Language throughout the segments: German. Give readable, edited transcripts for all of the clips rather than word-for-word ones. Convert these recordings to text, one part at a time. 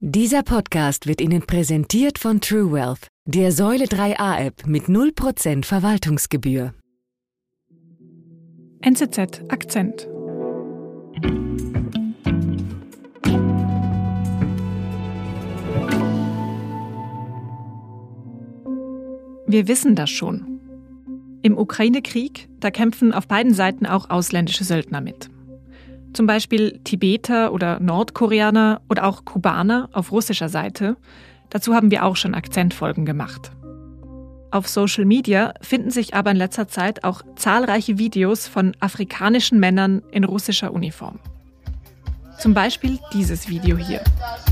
Dieser Podcast wird Ihnen präsentiert von TrueWealth, der Säule 3a-App mit 0% Verwaltungsgebühr. NZZ Akzent. Wir wissen das schon. Im Ukraine-Krieg, da kämpfen auf beiden Seiten auch ausländische Söldner mit. Zum Beispiel Tibeter oder Nordkoreaner oder auch Kubaner auf russischer Seite. Dazu haben wir auch schon Akzentfolgen gemacht. Auf Social Media finden sich aber in letzter Zeit auch zahlreiche Videos von afrikanischen Männern in russischer Uniform. Zum Beispiel dieses Video hier.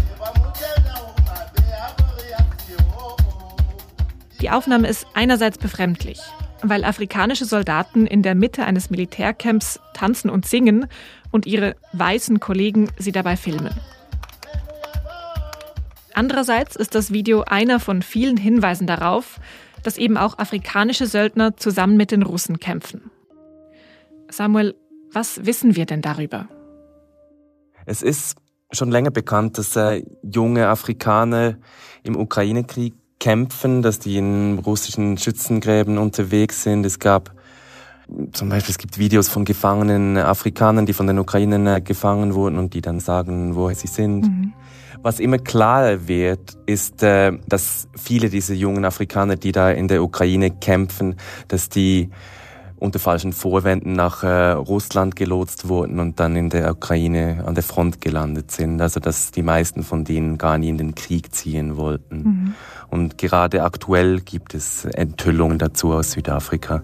Die Aufnahme ist einerseits befremdlich, weil afrikanische Soldaten in der Mitte eines Militärcamps tanzen und singen und ihre weißen Kollegen sie dabei filmen. Andererseits ist das Video einer von vielen Hinweisen darauf, dass eben auch afrikanische Söldner zusammen mit den Russen kämpfen. Samuel, was wissen wir denn darüber? Es ist schon länger bekannt, dass junge Afrikaner im Ukraine-Krieg kämpfen, dass die in russischen Schützengräben unterwegs sind. Es gibt Videos von gefangenen Afrikanern, die von den Ukrainern gefangen wurden und die dann sagen, woher sie sind. Was immer klarer wird, ist, dass viele dieser jungen Afrikaner, die da in der Ukraine kämpfen, dass die unter falschen Vorwänden nach Russland gelotst wurden und dann in der Ukraine an der Front gelandet sind. Also dass die meisten von denen gar nie in den Krieg ziehen wollten. Und gerade aktuell gibt es Enthüllungen dazu aus Südafrika.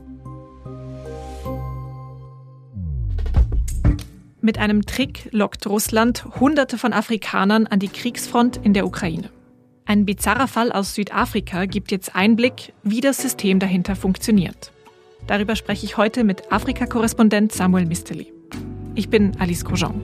Mit einem Trick lockt Russland Hunderte von Afrikanern an die Kriegsfront in der Ukraine. Ein bizarrer Fall aus Südafrika gibt jetzt Einblick, wie das System dahinter funktioniert. Darüber spreche ich heute mit Afrika-Korrespondent Samuel Misteli. Ich bin Alice Grosjean.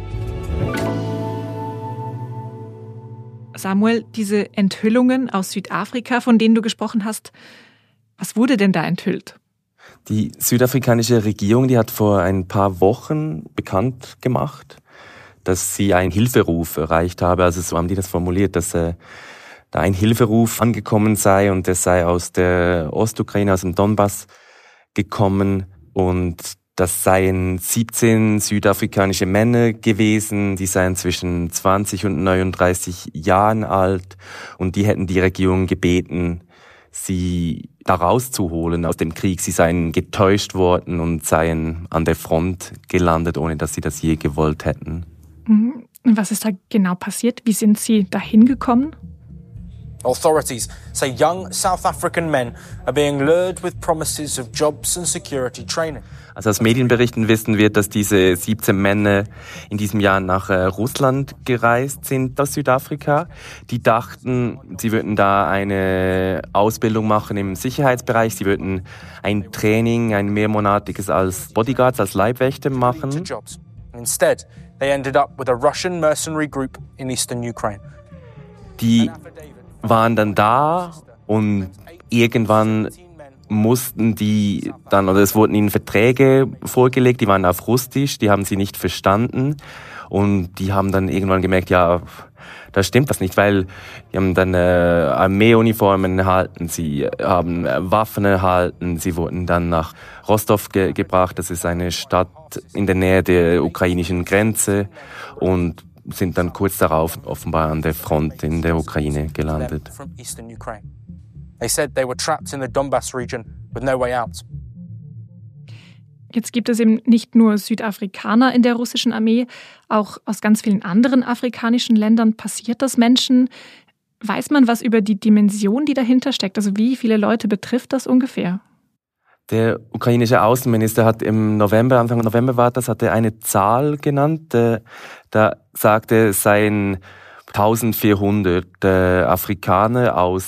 Samuel, diese Enthüllungen aus Südafrika, von denen du gesprochen hast, was wurde denn da enthüllt? Die südafrikanische Regierung, die hat vor ein paar Wochen bekannt gemacht, dass sie einen Hilferuf erreicht habe. Also so haben die das formuliert, dass da ein Hilferuf angekommen sei und der sei aus der Ostukraine, aus dem Donbass gekommen und das seien 17 südafrikanische Männer gewesen, die seien zwischen 20 und 39 Jahren alt und die hätten die Regierung gebeten, sie da rauszuholen aus dem Krieg. Sie seien getäuscht worden und seien an der Front gelandet, ohne dass sie das je gewollt hätten. Was ist da genau passiert? Wie sind sie dahin gekommen? Authorities say young South African men are being lured with promises of jobs and security training. Also aus Medienberichten wissen wir, dass diese 17 Männer in diesem Jahr nach Russland gereist sind aus Südafrika. Die dachten, sie würden da eine Ausbildung machen im Sicherheitsbereich. Sie würden ein Training, ein mehrmonatiges als Bodyguards, als Leibwächter machen. Instead, they ended up with a Russian mercenary group in eastern Ukraine. Die waren dann da und irgendwann mussten die dann, oder es wurden ihnen Verträge vorgelegt, die waren auf Russisch, die haben sie nicht verstanden und die haben dann irgendwann gemerkt, ja, da stimmt das nicht, weil die haben dann Armeeuniformen erhalten, sie haben Waffen erhalten, sie wurden dann nach Rostov gebracht, das ist eine Stadt in der Nähe der ukrainischen Grenze und sind dann kurz darauf offenbar an der Front in der Ukraine gelandet. They said they were trapped in the Donbass region with no way out. Jetzt gibt es eben nicht nur Südafrikaner in der russischen Armee, auch aus ganz vielen anderen afrikanischen Ländern passiert das Menschen. Weiß man was über die Dimension, die dahinter steckt? Also wie viele Leute betrifft das ungefähr? Der ukrainische Außenminister hat im November, Anfang November war das, hat er eine Zahl genannt. Da sagte, es seien 1400 Afrikaner aus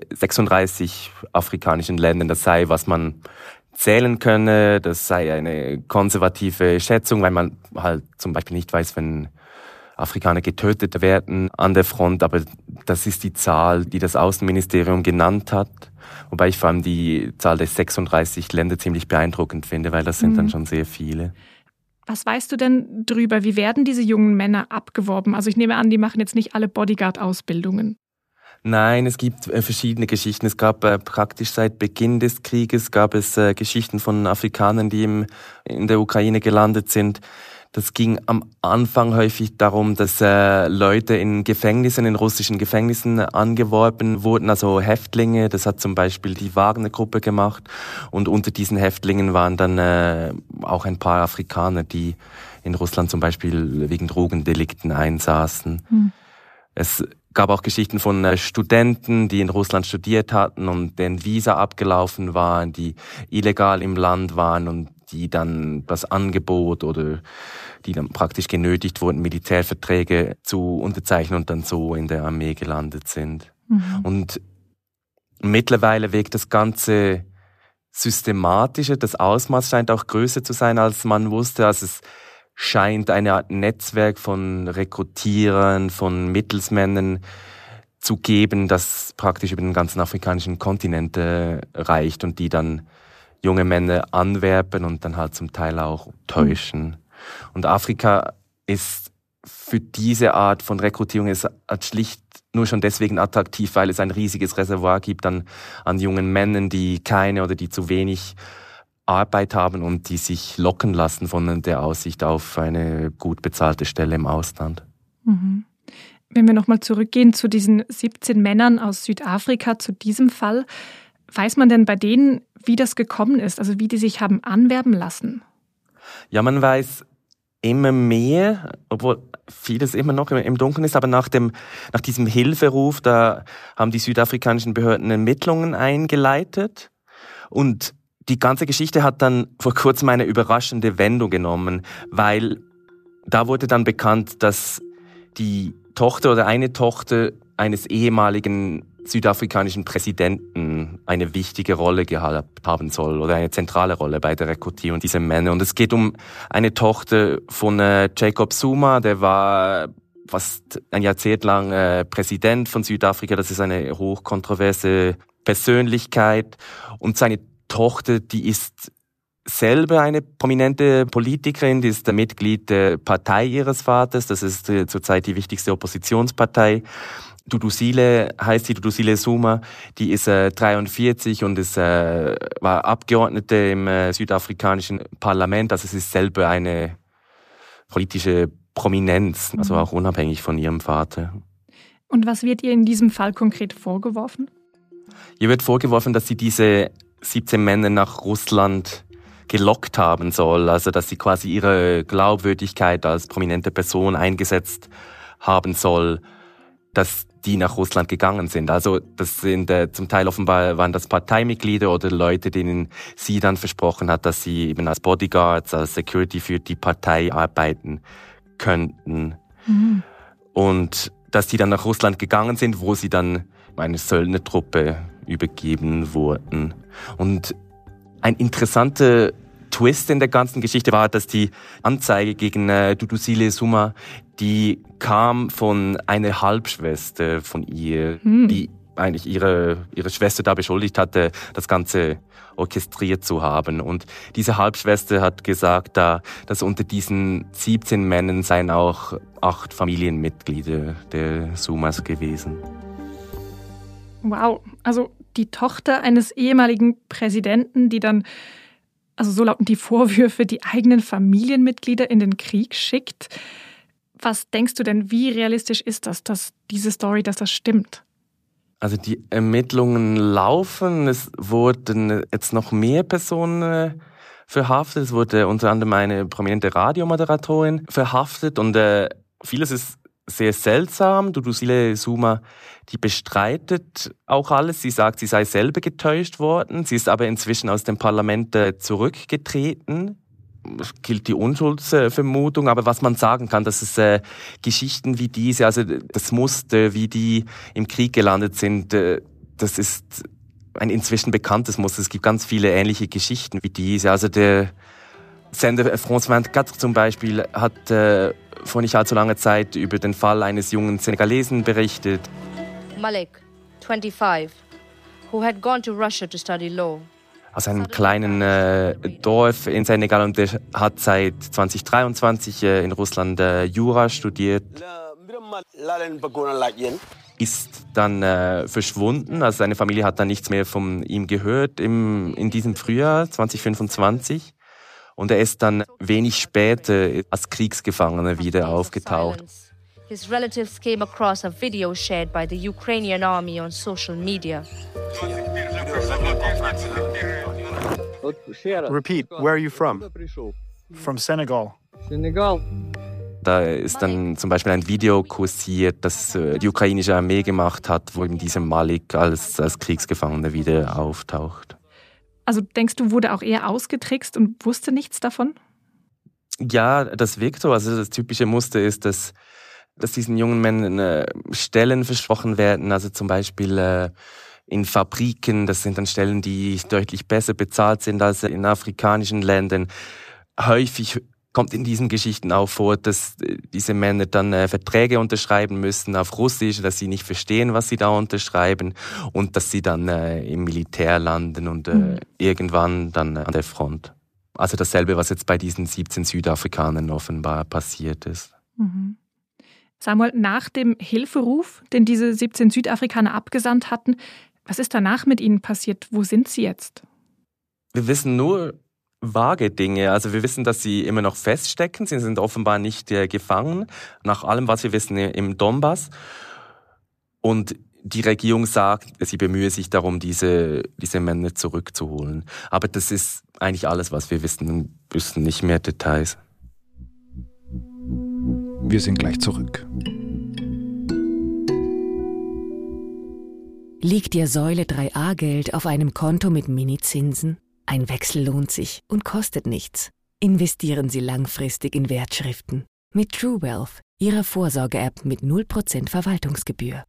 36 afrikanischen Ländern. Das sei, was man zählen könne. Das sei eine konservative Schätzung, weil man halt zum Beispiel nicht weiß, wenn Afrikaner getötet werden an der Front. Aber das ist die Zahl, die das Außenministerium genannt hat. Wobei ich vor allem die Zahl der 36 Länder ziemlich beeindruckend finde, weil das sind dann schon sehr viele. Was weißt du denn drüber? Wie werden diese jungen Männer abgeworben? Also ich nehme an, die machen jetzt nicht alle Bodyguard-Ausbildungen. Nein, es gibt verschiedene Geschichten. Es gab praktisch seit Beginn des Krieges gab es Geschichten von Afrikanern, die in der Ukraine gelandet sind. Das ging am Anfang häufig darum, dass Leute in russischen Gefängnissen angeworben wurden, also Häftlinge. Das hat zum Beispiel die Wagner-Gruppe gemacht. Und unter diesen Häftlingen waren dann auch ein paar Afrikaner, die in Russland zum Beispiel wegen Drogendelikten einsaßen. Es gab auch Geschichten von Studenten, die in Russland studiert hatten und deren Visa abgelaufen waren, die illegal im Land waren und die dann das Angebot oder die dann praktisch genötigt wurden, Militärverträge zu unterzeichnen und dann so in der Armee gelandet sind. Und mittlerweile wirkt das Ganze systematischer, das Ausmaß scheint auch größer zu sein, als man wusste. Also es scheint eine Art Netzwerk von Rekrutierern, von Mittelsmännern zu geben, das praktisch über den ganzen afrikanischen Kontinent reicht und die dann junge Männer anwerben und dann halt zum Teil auch täuschen. Und Afrika ist für diese Art von Rekrutierung ist schlicht nur schon deswegen attraktiv, weil es ein riesiges Reservoir gibt an jungen Männern, die keine oder die zu wenig Arbeit haben und die sich locken lassen von der Aussicht auf eine gut bezahlte Stelle im Ausland. Wenn wir nochmal zurückgehen zu diesen 17 Männern aus Südafrika, zu diesem Fall, weiß man denn bei denen, wie das gekommen ist, also wie die sich haben anwerben lassen? Ja, man weiß immer mehr, obwohl vieles immer noch im Dunkeln ist, aber nach diesem Hilferuf, da haben die südafrikanischen Behörden Ermittlungen eingeleitet und die ganze Geschichte hat dann vor kurzem eine überraschende Wendung genommen, weil da wurde dann bekannt, dass die Tochter oder eine Tochter eines ehemaligen südafrikanischen Präsidenten eine wichtige Rolle gehabt haben soll oder eine zentrale Rolle bei der Rekrutierung dieser Männer. Und es geht um eine Tochter von Jacob Zuma, der war fast ein Jahrzehnt lang Präsident von Südafrika. Das ist eine hochkontroverse Persönlichkeit. Und seine Tochter, die ist selber eine prominente Politikerin, die ist Mitglied der Partei ihres Vaters. Das ist zurzeit die wichtigste Oppositionspartei. Duduzile heißt sie, Duduzile Zuma, die ist 43 und war Abgeordnete im südafrikanischen Parlament. Also sie ist selber eine politische Prominenz, also auch unabhängig von ihrem Vater. Und was wird ihr in diesem Fall konkret vorgeworfen? Ihr wird vorgeworfen, dass sie diese 17 Männer nach Russland gelockt haben soll, also dass sie quasi ihre Glaubwürdigkeit als prominente Person eingesetzt haben soll, dass die nach Russland gegangen sind. Also das sind zum Teil offenbar waren das Parteimitglieder oder Leute, denen sie dann versprochen hat, dass sie eben als Bodyguards, als Security für die Partei arbeiten könnten. Und dass die dann nach Russland gegangen sind, wo sie dann eine Söldnertruppe übergeben wurden. Und ein interessanter Twist in der ganzen Geschichte war, dass die Anzeige gegen Duduzile Zuma, die kam von einer Halbschwester von ihr, die eigentlich ihre Schwester da beschuldigt hatte, das Ganze orchestriert zu haben. Und diese Halbschwester hat gesagt, dass unter diesen 17 Männern seien auch 8 Familienmitglieder der Zumas gewesen. Wow, also die Tochter eines ehemaligen Präsidenten, die dann, also so lauten die Vorwürfe, die eigenen Familienmitglieder in den Krieg schickt. Was denkst du denn, wie realistisch ist das, dass diese Story, dass das stimmt? Also die Ermittlungen laufen, es wurden jetzt noch mehr Personen verhaftet, es wurde unter anderem eine prominente Radiomoderatorin verhaftet und vieles ist sehr seltsam. Duduzile Zuma, die bestreitet auch alles. Sie sagt, sie sei selber getäuscht worden. Sie ist aber inzwischen aus dem Parlament zurückgetreten. Es gilt die Unschuldsvermutung, aber was man sagen kann, dass es Geschichten wie diese, also das Muster, wie die im Krieg gelandet sind, das ist ein inzwischen bekanntes Muster. Es gibt ganz viele ähnliche Geschichten wie diese. Also der Sender France 24 zum Beispiel hat vor nicht allzu langer Zeit über den Fall eines jungen Senegalesen berichtet. Malik, 25, who had gone to Russia to study law. aus einem kleinen Dorf in Senegal und der hat seit 2023 in Russland Jura studiert. Ist dann verschwunden, also seine Familie hat dann nichts mehr von ihm gehört in diesem Frühjahr 2025 und er ist dann wenig später als Kriegsgefangener wieder aufgetaucht. His relatives came across a video shared by the Ukrainian army on social media. Repeat, where are you from? From Senegal. Da ist dann zum Beispiel ein Video kursiert, das die ukrainische Armee gemacht hat, wo eben dieser Malik als Kriegsgefangener wieder auftaucht. Also denkst du, wurde auch er ausgetrickst und wusste nichts davon? Ja, das wirkt so. Also das typische Muster ist, dass diesen jungen Männern Stellen versprochen werden, also zum Beispiel in Fabriken. Das sind dann Stellen, die deutlich besser bezahlt sind als in afrikanischen Ländern. Häufig kommt in diesen Geschichten auch vor, dass diese Männer dann Verträge unterschreiben müssen auf Russisch, dass sie nicht verstehen, was sie da unterschreiben und dass sie dann im Militär landen und irgendwann dann an der Front. Also dasselbe, was jetzt bei diesen 17 Südafrikanern offenbar passiert ist. Mhm. Samuel, nach dem Hilferuf, den diese 17 Südafrikaner abgesandt hatten, was ist danach mit ihnen passiert? Wo sind sie jetzt? Wir wissen nur vage Dinge. Also wir wissen, dass sie immer noch feststecken. Sie sind offenbar nicht gefangen, nach allem, was wir wissen, im Donbass. Und die Regierung sagt, sie bemühe sich darum, diese Männer zurückzuholen. Aber das ist eigentlich alles, was wir wissen. Wir wissen nicht mehr Details. Wir sind gleich zurück. Liegt Ihr Säule 3a-Geld auf einem Konto mit Minizinsen? Ein Wechsel lohnt sich und kostet nichts. Investieren Sie langfristig in Wertschriften. Mit True Wealth, Ihrer Vorsorge-App mit 0% Verwaltungsgebühr.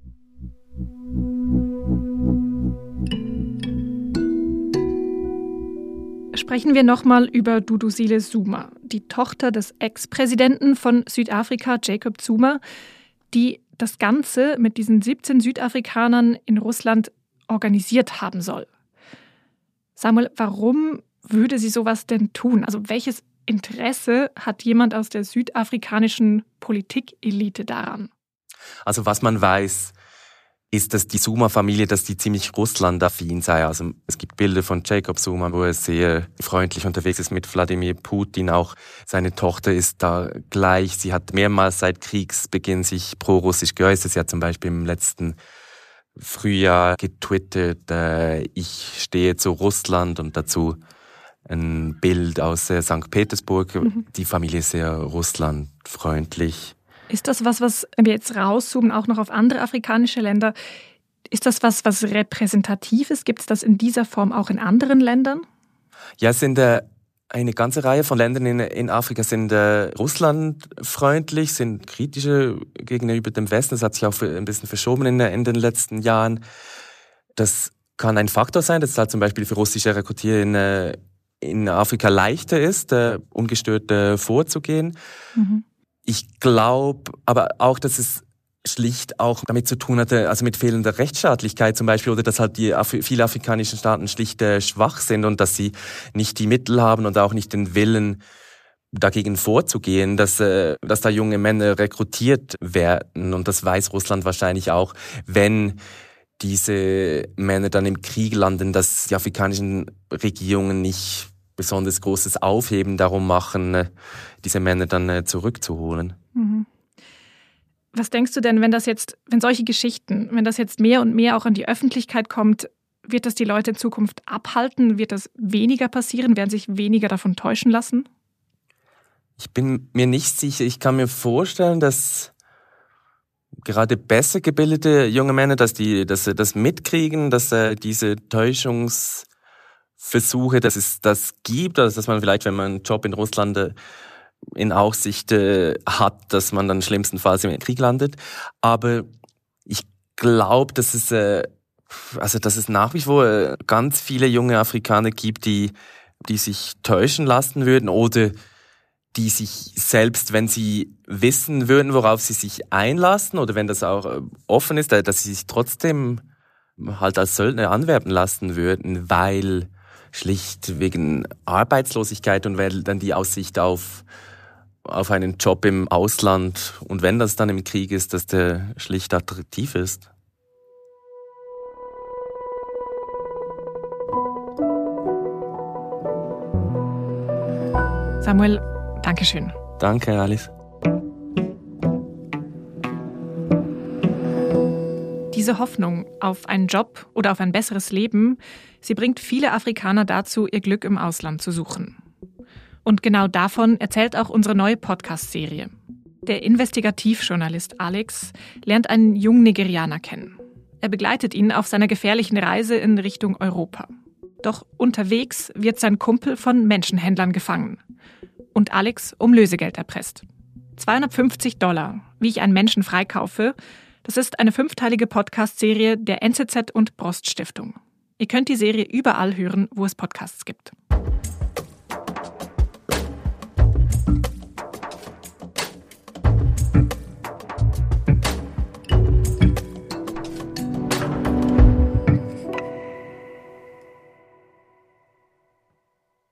Sprechen wir nochmal über Duduzile Zuma, die Tochter des Ex-Präsidenten von Südafrika, Jacob Zuma, die das Ganze mit diesen 17 Südafrikanern in Russland organisiert haben soll. Samuel, warum würde sie sowas denn tun? Also welches Interesse hat jemand aus der südafrikanischen Politikelite daran? Also was man weiß, ist, dass die Zuma-Familie, dass die ziemlich russlandaffin sei. Also es gibt Bilder von Jacob Zuma, wo er sehr freundlich unterwegs ist mit Wladimir Putin. Auch seine Tochter ist da gleich. Sie hat mehrmals seit Kriegsbeginn sich pro-russisch geäußert. Sie hat zum Beispiel im letzten Frühjahr getwittert, ich stehe zu Russland und dazu ein Bild aus St. Petersburg. Die Familie ist sehr russlandfreundlich. Ist das was wir jetzt rauszoomen, auch noch auf andere afrikanische Länder, ist das was repräsentativ ist? Gibt es das in dieser Form auch in anderen Ländern? Ja, es sind eine ganze Reihe von Ländern in Afrika sind russlandfreundlich, sind kritischer gegenüber dem Westen. Das hat sich auch ein bisschen verschoben in den letzten Jahren. Das kann ein Faktor sein, dass es halt zum Beispiel für russische Rekrutier in Afrika leichter ist, ungestört vorzugehen. Mhm. Ich glaube aber auch, dass es schlicht auch damit zu tun hatte, also mit fehlender Rechtsstaatlichkeit zum Beispiel, oder dass halt viele afrikanischen Staaten schlicht schwach sind und dass sie nicht die Mittel haben und auch nicht den Willen, dagegen vorzugehen, dass da junge Männer rekrutiert werden. Und das weiß Russland wahrscheinlich auch, wenn diese Männer dann im Krieg landen, dass die afrikanischen Regierungen nicht besonders großes Aufheben darum machen, diese Männer dann zurückzuholen. Mhm. Was denkst du denn, wenn das jetzt mehr und mehr auch an die Öffentlichkeit kommt, wird das die Leute in Zukunft abhalten? Wird das weniger passieren? Werden sich weniger davon täuschen lassen? Ich bin mir nicht sicher. Ich kann mir vorstellen, dass gerade besser gebildete junge Männer, dass das mitkriegen, dass diese Täuschungsversuche, dass es das gibt, also dass man vielleicht, wenn man einen Job in Russland in Aussicht hat, dass man dann schlimmstenfalls im Krieg landet. Aber ich glaube, dass es nach wie vor ganz viele junge Afrikaner gibt, die sich täuschen lassen würden oder die sich selbst, wenn sie wissen würden, worauf sie sich einlassen oder wenn das auch offen ist, dass sie sich trotzdem halt als Söldner anwerben lassen würden, weil schlicht wegen Arbeitslosigkeit und weil dann die Aussicht auf einen Job im Ausland und wenn das dann im Krieg ist, dass der schlicht attraktiv ist. Samuel, Dankeschön. Danke, Alice. Diese Hoffnung auf einen Job oder auf ein besseres Leben, sie bringt viele Afrikaner dazu, ihr Glück im Ausland zu suchen. Und genau davon erzählt auch unsere neue Podcast-Serie. Der Investigativjournalist Alex lernt einen jungen Nigerianer kennen. Er begleitet ihn auf seiner gefährlichen Reise in Richtung Europa. Doch unterwegs wird sein Kumpel von Menschenhändlern gefangen und Alex um Lösegeld erpresst. $250, wie ich einen Menschen freikaufe, das ist eine 5-teilige Podcast-Serie der NZZ und Brost Stiftung. Ihr könnt die Serie überall hören, wo es Podcasts gibt.